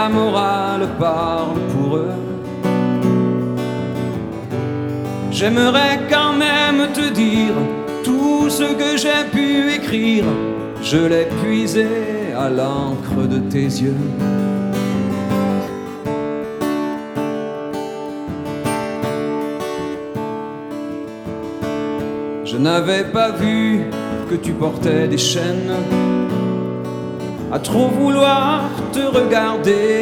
La morale parle pour eux. J'aimerais quand même te dire tout ce que j'ai pu écrire, je l'ai puisé à l'encre de tes yeux. Je n'avais pas vu que tu portais des chaînes, à trop vouloir te regarder.